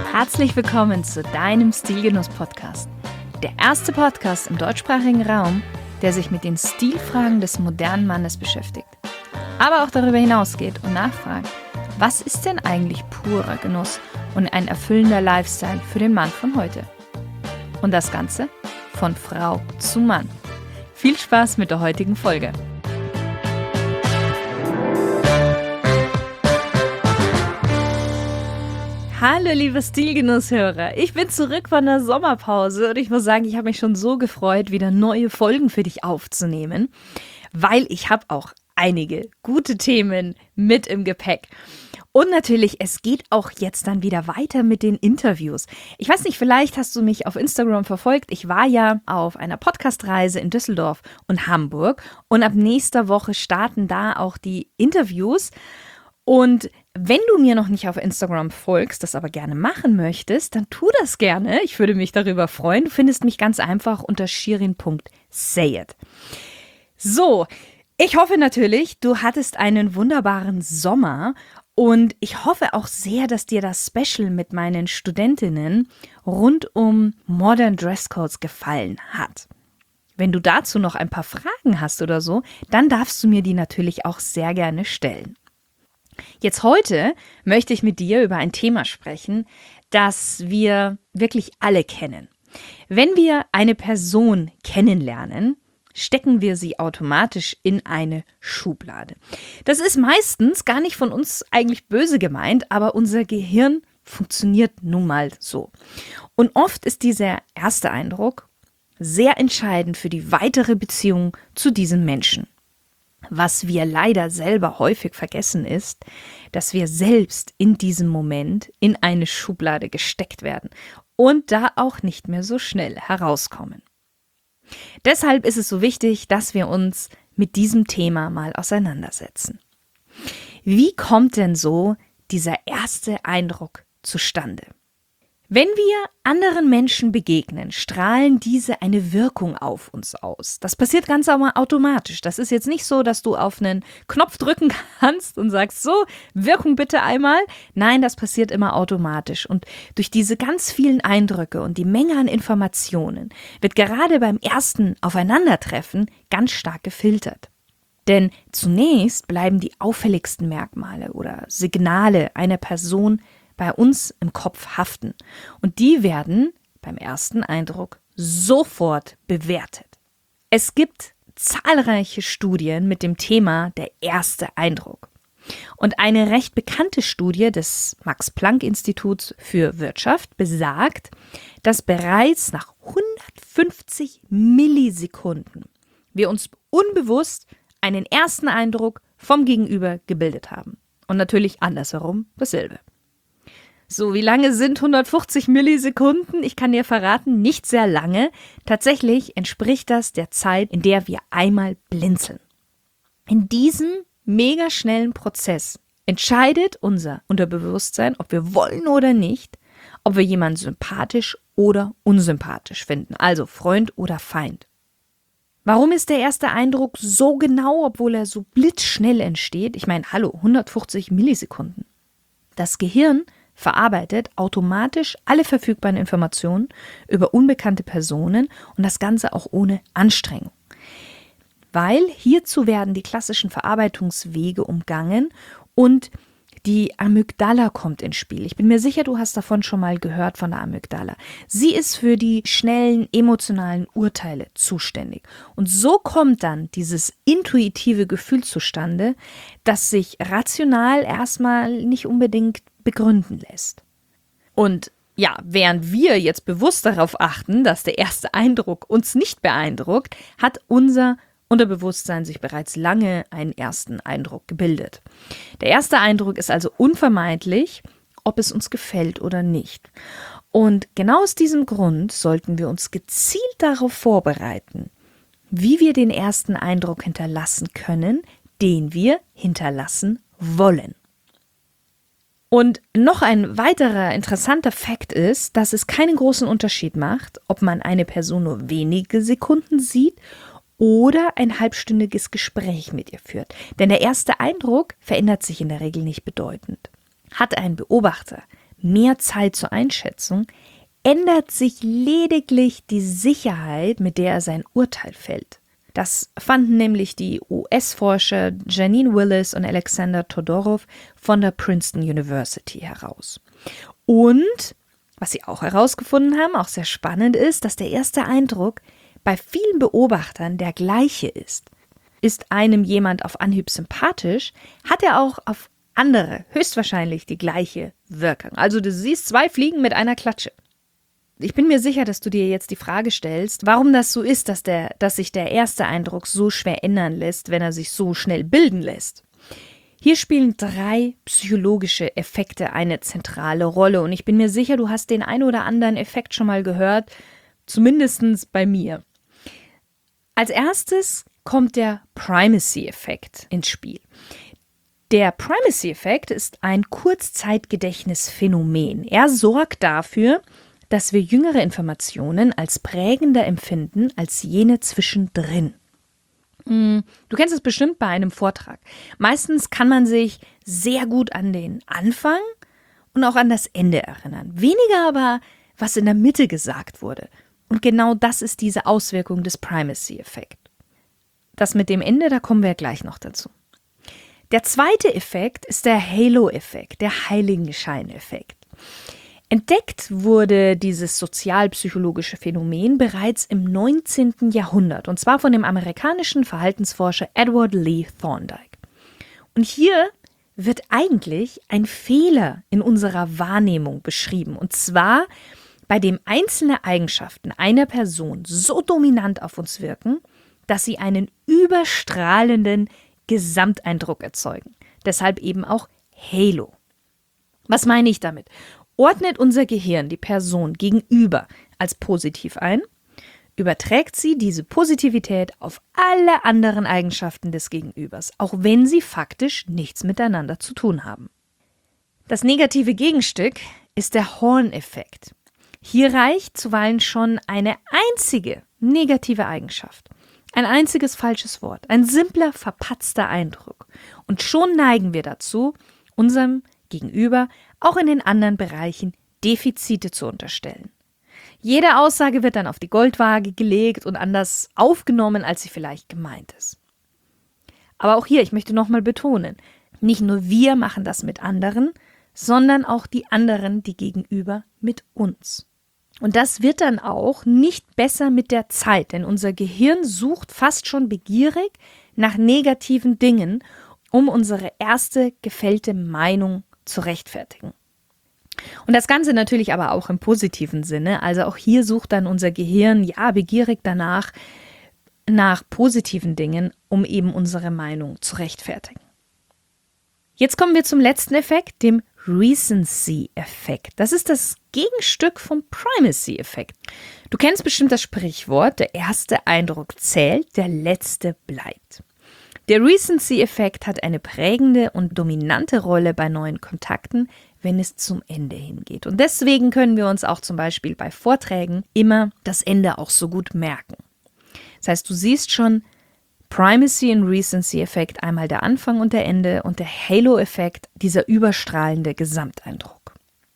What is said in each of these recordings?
Herzlich willkommen zu deinem Stilgenuss-Podcast. Der erste Podcast im deutschsprachigen Raum, der sich mit den Stilfragen des modernen Mannes beschäftigt. Aber auch darüber hinausgeht und nachfragt, was ist denn eigentlich purer Genuss und ein erfüllender Lifestyle für den Mann von heute? Und das Ganze von Frau zu Mann. Viel Spaß mit der heutigen Folge. Hallo liebe Stilgenusshörer, ich bin zurück von der Sommerpause und ich muss sagen, ich habe mich schon so gefreut, wieder neue Folgen für dich aufzunehmen, weil ich habe auch einige gute Themen mit im Gepäck. Und natürlich, es geht auch jetzt dann wieder weiter mit den Interviews. Ich weiß nicht, vielleicht hast du mich auf Instagram verfolgt. Ich war ja auf einer Podcast-Reise in Düsseldorf und Hamburg und ab nächster Woche starten da auch die Interviews. Und wenn du mir noch nicht auf Instagram folgst, das aber gerne machen möchtest, dann tu das gerne. Ich würde mich darüber freuen. Du findest mich ganz einfach unter shirin.sayed. So, ich hoffe natürlich, du hattest einen wunderbaren Sommer und ich hoffe auch sehr, dass dir das Special mit meinen Studentinnen rund um Modern Dresscodes gefallen hat. Wenn du dazu noch ein paar Fragen hast oder so, dann darfst du mir die natürlich auch sehr gerne stellen. Jetzt heute möchte ich mit dir über ein Thema sprechen, das wir wirklich alle kennen. Wenn wir eine Person kennenlernen, stecken wir sie automatisch in eine Schublade. Das ist meistens gar nicht von uns eigentlich böse gemeint, aber unser Gehirn funktioniert nun mal so. Und oft ist dieser erste Eindruck sehr entscheidend für die weitere Beziehung zu diesem Menschen. Was wir leider selber häufig vergessen ist, dass wir selbst in diesem Moment in eine Schublade gesteckt werden und da auch nicht mehr so schnell herauskommen. Deshalb ist es so wichtig, dass wir uns mit diesem Thema mal auseinandersetzen. Wie kommt denn so dieser erste Eindruck zustande? Wenn wir anderen Menschen begegnen, strahlen diese eine Wirkung auf uns aus. Das passiert ganz automatisch. Das ist jetzt nicht so, dass du auf einen Knopf drücken kannst und sagst, so, Wirkung bitte einmal. Nein, das passiert immer automatisch. Und durch diese ganz vielen Eindrücke und die Menge an Informationen wird gerade beim ersten Aufeinandertreffen ganz stark gefiltert. Denn zunächst bleiben die auffälligsten Merkmale oder Signale einer Person bei uns im Kopf haften. Und die werden beim ersten Eindruck sofort bewertet. Es gibt zahlreiche Studien mit dem Thema der erste Eindruck. Und eine recht bekannte Studie des Max-Planck-Instituts für Wirtschaft besagt, dass bereits nach 150 Millisekunden wir uns unbewusst einen ersten Eindruck vom Gegenüber gebildet haben. Und natürlich andersherum dasselbe. So, wie lange sind 150 Millisekunden? Ich kann dir verraten, nicht sehr lange. Tatsächlich entspricht das der Zeit, in der wir einmal blinzeln. In diesem mega schnellen Prozess entscheidet unser Unterbewusstsein, ob wir wollen oder nicht, ob wir jemanden sympathisch oder unsympathisch finden, also Freund oder Feind. Warum ist der erste Eindruck so genau, obwohl er so blitzschnell entsteht? Ich meine, hallo, 150 Millisekunden. Das Gehirn verarbeitet automatisch alle verfügbaren Informationen über unbekannte Personen und das Ganze auch ohne Anstrengung. Weil hierzu werden die klassischen Verarbeitungswege umgangen und die Amygdala kommt ins Spiel. Ich bin mir sicher, du hast davon schon mal gehört von der Amygdala. Sie ist für die schnellen emotionalen Urteile zuständig. Und so kommt dann dieses intuitive Gefühl zustande, das sich rational erstmal nicht unbedingt begründen lässt. Und ja, während wir jetzt bewusst darauf achten, dass der erste Eindruck uns nicht beeindruckt, hat unser Unterbewusstsein sich bereits lange einen ersten Eindruck gebildet. Der erste Eindruck ist also unvermeidlich, ob es uns gefällt oder nicht. Und genau aus diesem Grund sollten wir uns gezielt darauf vorbereiten, wie wir den ersten Eindruck hinterlassen können, den wir hinterlassen wollen. Und noch ein weiterer interessanter Fakt ist, dass es keinen großen Unterschied macht, ob man eine Person nur wenige Sekunden sieht oder ein halbstündiges Gespräch mit ihr führt. Denn der erste Eindruck verändert sich in der Regel nicht bedeutend. Hat ein Beobachter mehr Zeit zur Einschätzung, ändert sich lediglich die Sicherheit, mit der er sein Urteil fällt. Das fanden nämlich die US-Forscher Janine Willis und Alexander Todorov von der Princeton University heraus. Und was sie auch herausgefunden haben, auch sehr spannend ist, dass der erste Eindruck bei vielen Beobachtern der gleiche ist. Ist einem jemand auf Anhieb sympathisch, hat er auch auf andere höchstwahrscheinlich die gleiche Wirkung. Also du siehst 2 Fliegen mit einer Klatsche. Ich bin mir sicher, dass du dir jetzt die Frage stellst, warum das so ist, dass sich der erste Eindruck so schwer ändern lässt, wenn er sich so schnell bilden lässt. Hier spielen 3 psychologische Effekte eine zentrale Rolle und ich bin mir sicher, du hast den ein oder anderen Effekt schon mal gehört, zumindest bei mir. Als erstes kommt der Primacy-Effekt ins Spiel. Der Primacy-Effekt ist ein Kurzzeitgedächtnisphänomen. Er sorgt dafür, dass wir jüngere Informationen als prägender empfinden als jene zwischendrin. Du kennst es bestimmt bei einem Vortrag. Meistens kann man sich sehr gut an den Anfang und auch an das Ende erinnern. Weniger aber, was in der Mitte gesagt wurde. Und genau das ist diese Auswirkung des Primacy-Effekts. Das mit dem Ende, da kommen wir gleich noch dazu. Der zweite Effekt ist der Halo-Effekt, der Heiligenschein-Effekt. Entdeckt wurde dieses sozialpsychologische Phänomen bereits im 19. Jahrhundert, und zwar von dem amerikanischen Verhaltensforscher Edward Lee Thorndike. Und hier wird eigentlich ein Fehler in unserer Wahrnehmung beschrieben, und zwar bei dem einzelne Eigenschaften einer Person so dominant auf uns wirken, dass sie einen überstrahlenden Gesamteindruck erzeugen. Deshalb eben auch Halo. Was meine ich damit? Ordnet unser Gehirn die Person gegenüber als positiv ein, überträgt sie diese Positivität auf alle anderen Eigenschaften des Gegenübers, auch wenn sie faktisch nichts miteinander zu tun haben. Das negative Gegenstück ist der Horn-Effekt. Hier reicht zuweilen schon eine einzige negative Eigenschaft, ein einziges falsches Wort, ein simpler, verpatzter Eindruck. Und schon neigen wir dazu, unserem Gegenüber auch in den anderen Bereichen Defizite zu unterstellen. Jede Aussage wird dann auf die Goldwaage gelegt und anders aufgenommen, als sie vielleicht gemeint ist. Aber auch hier, ich möchte nochmal betonen, nicht nur wir machen das mit anderen, sondern auch die anderen, die Gegenüber, mit uns. Und das wird dann auch nicht besser mit der Zeit, denn unser Gehirn sucht fast schon begierig nach negativen Dingen, um unsere erste gefällte Meinung zu rechtfertigen. Und das Ganze natürlich aber auch im positiven Sinne, also auch hier sucht dann unser Gehirn begierig danach nach positiven Dingen, um eben unsere Meinung zu rechtfertigen. Jetzt kommen wir zum letzten Effekt, dem Recency-Effekt. Das ist das Gegenstück vom Primacy-Effekt. Du kennst bestimmt das Sprichwort, der erste Eindruck zählt, der letzte bleibt. Der Recency-Effekt hat eine prägende und dominante Rolle bei neuen Kontakten, wenn es zum Ende hingeht. Und deswegen können wir uns auch zum Beispiel bei Vorträgen immer das Ende auch so gut merken. Das heißt, du siehst schon Primacy und Recency-Effekt, einmal der Anfang und der Ende und der Halo-Effekt, dieser überstrahlende Gesamteindruck.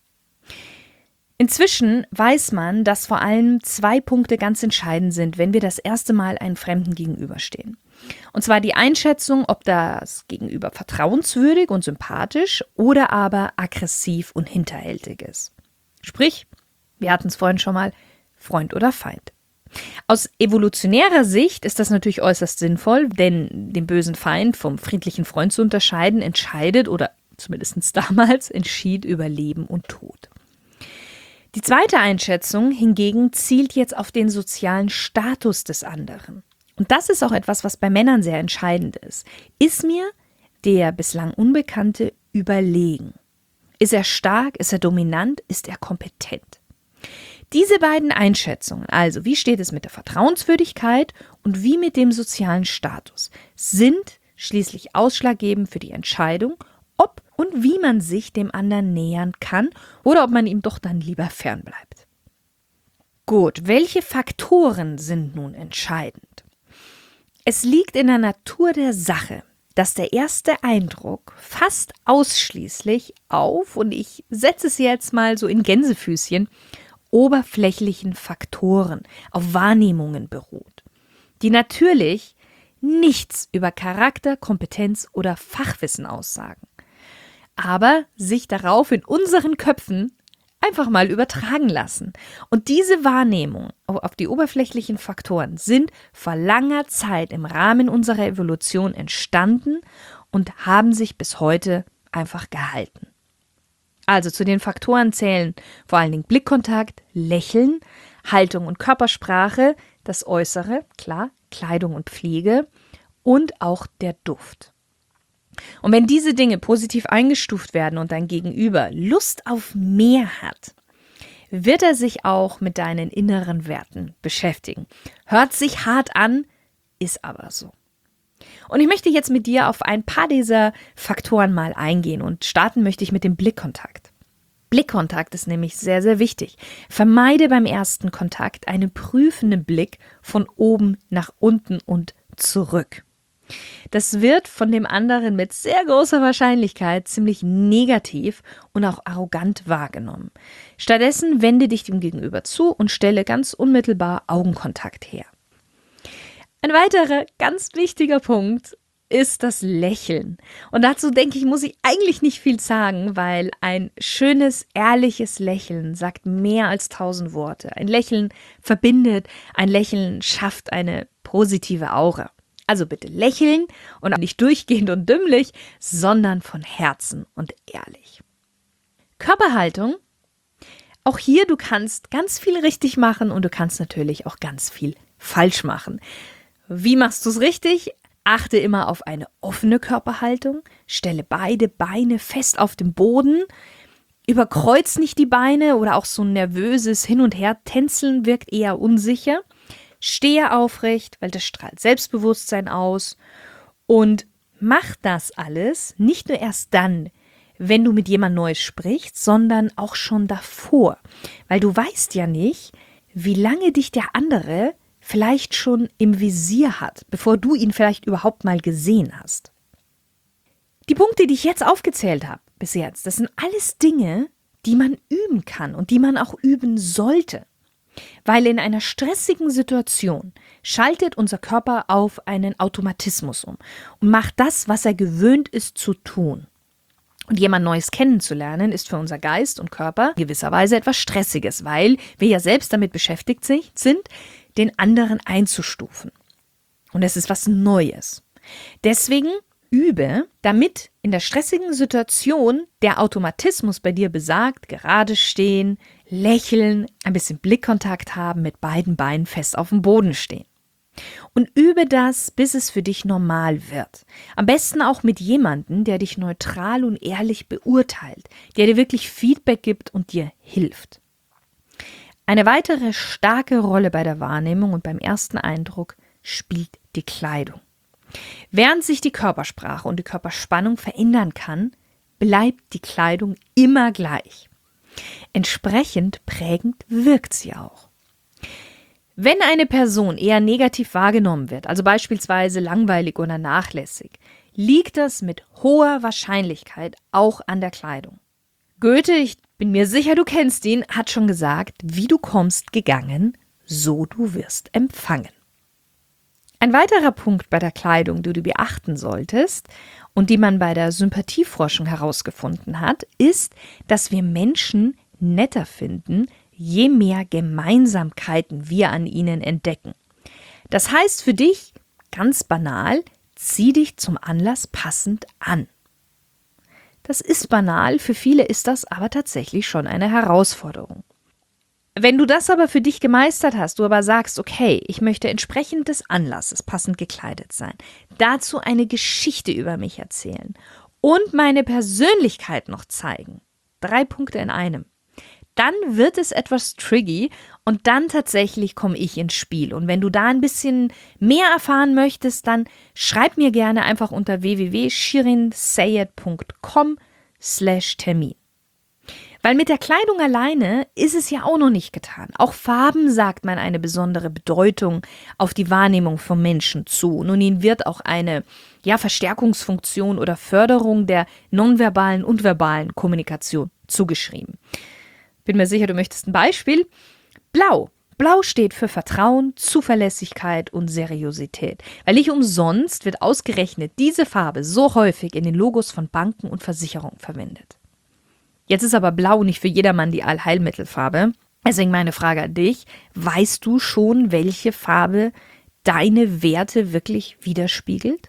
Inzwischen weiß man, dass vor allem 2 Punkte ganz entscheidend sind, wenn wir das erste Mal einem Fremden gegenüberstehen. Und zwar die Einschätzung, ob das Gegenüber vertrauenswürdig und sympathisch oder aber aggressiv und hinterhältig ist. Sprich, wir hatten es vorhin schon mal, Freund oder Feind. Aus evolutionärer Sicht ist das natürlich äußerst sinnvoll, denn den bösen Feind vom friedlichen Freund zu unterscheiden, entscheidet oder zumindest damals entschied über Leben und Tod. Die zweite Einschätzung hingegen zielt jetzt auf den sozialen Status des anderen. Und das ist auch etwas, was bei Männern sehr entscheidend ist. Ist mir der bislang Unbekannte überlegen? Ist er stark? Ist er dominant? Ist er kompetent? Diese beiden Einschätzungen, also wie steht es mit der Vertrauenswürdigkeit und wie mit dem sozialen Status, sind schließlich ausschlaggebend für die Entscheidung, ob und wie man sich dem anderen nähern kann oder ob man ihm doch dann lieber fernbleibt. Gut, welche Faktoren sind nun entscheidend? Es liegt in der Natur der Sache, dass der erste Eindruck fast ausschließlich auf, und ich setze es jetzt mal so in Gänsefüßchen, oberflächlichen Faktoren, auf Wahrnehmungen beruht, die natürlich nichts über Charakter, Kompetenz oder Fachwissen aussagen, aber sich darauf in unseren Köpfen einfach mal übertragen lassen. Und diese Wahrnehmung auf die oberflächlichen Faktoren sind vor langer Zeit im Rahmen unserer Evolution entstanden und haben sich bis heute einfach gehalten. Also zu den Faktoren zählen vor allen Dingen Blickkontakt, Lächeln, Haltung und Körpersprache, das Äußere, klar, Kleidung und Pflege und auch der Duft. Und wenn diese Dinge positiv eingestuft werden und dein Gegenüber Lust auf mehr hat, wird er sich auch mit deinen inneren Werten beschäftigen. Hört sich hart an, ist aber so. Und ich möchte jetzt mit dir auf ein paar dieser Faktoren mal eingehen und starten möchte ich mit dem Blickkontakt. Blickkontakt ist nämlich sehr, sehr wichtig. Vermeide beim ersten Kontakt einen prüfenden Blick von oben nach unten und zurück. Das wird von dem anderen mit sehr großer Wahrscheinlichkeit ziemlich negativ und auch arrogant wahrgenommen. Stattdessen wende dich dem Gegenüber zu und stelle ganz unmittelbar Augenkontakt her. Ein weiterer ganz wichtiger Punkt ist das Lächeln. Und dazu denke ich, muss ich eigentlich nicht viel sagen, weil ein schönes, ehrliches Lächeln sagt mehr als 1000 Worte. Ein Lächeln verbindet, ein Lächeln schafft eine positive Aura. Also bitte lächeln und nicht durchgehend und dümmlich, sondern von Herzen und ehrlich. Körperhaltung. Auch hier, du kannst ganz viel richtig machen und du kannst natürlich auch ganz viel falsch machen. Wie machst du es richtig? Achte immer auf eine offene Körperhaltung, stelle beide Beine fest auf dem Boden, überkreuz nicht die Beine oder auch so ein nervöses Hin- und Her-Tänzeln wirkt eher unsicher. Stehe aufrecht, weil das strahlt Selbstbewusstsein aus und mach das alles nicht nur erst dann, wenn du mit jemand Neues sprichst, sondern auch schon davor, weil du weißt ja nicht, wie lange dich der andere vielleicht schon im Visier hat, bevor du ihn vielleicht überhaupt mal gesehen hast. Die Punkte, die ich jetzt aufgezählt habe bis jetzt, das sind alles Dinge, die man üben kann und die man auch üben sollte. Weil in einer stressigen Situation schaltet unser Körper auf einen Automatismus um und macht das, was er gewöhnt ist zu tun. Und jemand Neues kennenzulernen, ist für unser Geist und Körper gewisserweise etwas Stressiges, weil wir ja selbst damit beschäftigt sind, den anderen einzustufen. Und es ist was Neues. Deswegen übe, damit in der stressigen Situation der Automatismus bei dir besagt, gerade stehen, lächeln, ein bisschen Blickkontakt haben, mit beiden Beinen fest auf dem Boden stehen. Und übe das, bis es für dich normal wird. Am besten auch mit jemandem, der dich neutral und ehrlich beurteilt, der dir wirklich Feedback gibt und dir hilft. Eine weitere starke Rolle bei der Wahrnehmung und beim ersten Eindruck spielt die Kleidung. Während sich die Körpersprache und die Körperspannung verändern kann, bleibt die Kleidung immer gleich. Entsprechend prägend wirkt sie auch. Wenn eine Person eher negativ wahrgenommen wird, also beispielsweise langweilig oder nachlässig, liegt das mit hoher Wahrscheinlichkeit auch an der Kleidung. Goethe, ich bin mir sicher, du kennst ihn, hat schon gesagt, wie du kommst gegangen, so du wirst empfangen. Ein weiterer Punkt bei der Kleidung, den du beachten solltest und die man bei der Sympathieforschung herausgefunden hat, ist, dass wir Menschen netter finden, je mehr Gemeinsamkeiten wir an ihnen entdecken. Das heißt für dich, ganz banal, zieh dich zum Anlass passend an. Das ist banal, für viele ist das aber tatsächlich schon eine Herausforderung. Wenn du das aber für dich gemeistert hast, du aber sagst, okay, ich möchte entsprechend des Anlasses passend gekleidet sein, dazu eine Geschichte über mich erzählen und meine Persönlichkeit noch zeigen, 3 Punkte in einem, dann wird es etwas tricky und dann tatsächlich komme ich ins Spiel. Und wenn du da ein bisschen mehr erfahren möchtest, dann schreib mir gerne einfach unter www.shirinsayed.com/Termin. Weil mit der Kleidung alleine ist es ja auch noch nicht getan. Auch Farben sagt man eine besondere Bedeutung auf die Wahrnehmung von Menschen zu. Nun, ihnen wird auch eine Verstärkungsfunktion oder Förderung der nonverbalen und verbalen Kommunikation zugeschrieben. Bin mir sicher, du möchtest ein Beispiel. Blau. Blau steht für Vertrauen, Zuverlässigkeit und Seriosität. Weil nicht umsonst wird ausgerechnet diese Farbe so häufig in den Logos von Banken und Versicherungen verwendet. Jetzt ist aber Blau nicht für jedermann die Allheilmittelfarbe. Deswegen meine Frage an dich: Weißt du schon, welche Farbe deine Werte wirklich widerspiegelt?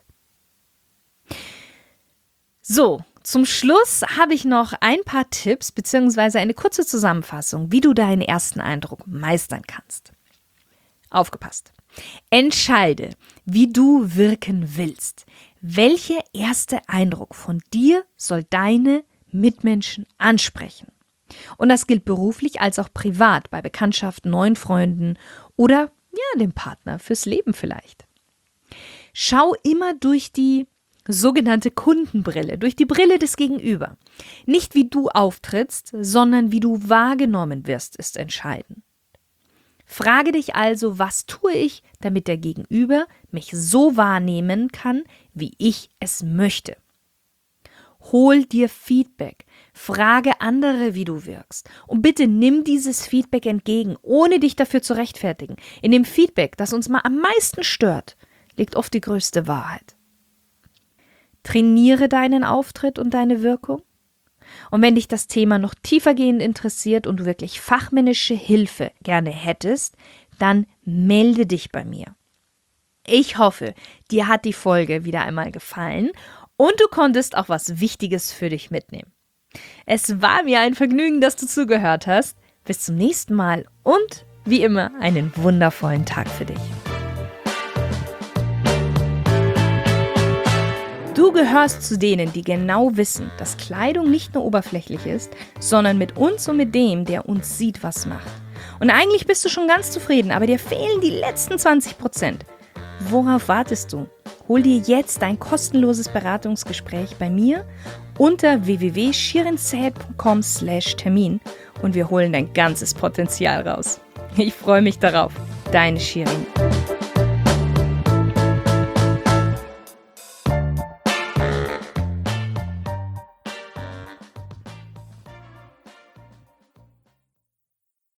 So, zum Schluss habe ich noch ein paar Tipps bzw. eine kurze Zusammenfassung, wie du deinen ersten Eindruck meistern kannst. Aufgepasst! Entscheide, wie du wirken willst. Welcher erste Eindruck von dir soll deine Mitmenschen ansprechen? Und das gilt beruflich als auch privat, bei Bekanntschaften, neuen Freunden oder dem Partner fürs Leben vielleicht. Schau immer durch die sogenannte Kundenbrille, durch die Brille des Gegenüber. Nicht wie du auftrittst, sondern wie du wahrgenommen wirst, ist entscheidend. Frage dich also, was tue ich, damit der Gegenüber mich so wahrnehmen kann, wie ich es möchte. Hol dir Feedback, frage andere, wie du wirkst. Und bitte nimm dieses Feedback entgegen, ohne dich dafür zu rechtfertigen. In dem Feedback, das uns mal am meisten stört, liegt oft die größte Wahrheit. Trainiere deinen Auftritt und deine Wirkung. Und wenn dich das Thema noch tiefergehend interessiert und du wirklich fachmännische Hilfe gerne hättest, dann melde dich bei mir. Ich hoffe, dir hat die Folge wieder einmal gefallen und du konntest auch was Wichtiges für dich mitnehmen. Es war mir ein Vergnügen, dass du zugehört hast. Bis zum nächsten Mal und wie immer einen wundervollen Tag für dich. Du gehörst zu denen, die genau wissen, dass Kleidung nicht nur oberflächlich ist, sondern mit uns und mit dem, der uns sieht, was macht. Und eigentlich bist du schon ganz zufrieden, aber dir fehlen die letzten 20%. Worauf wartest du? Hol dir jetzt dein kostenloses Beratungsgespräch bei mir unter www.shirinzad.com/Termin und wir holen dein ganzes Potenzial raus. Ich freue mich darauf. Deine Shirin.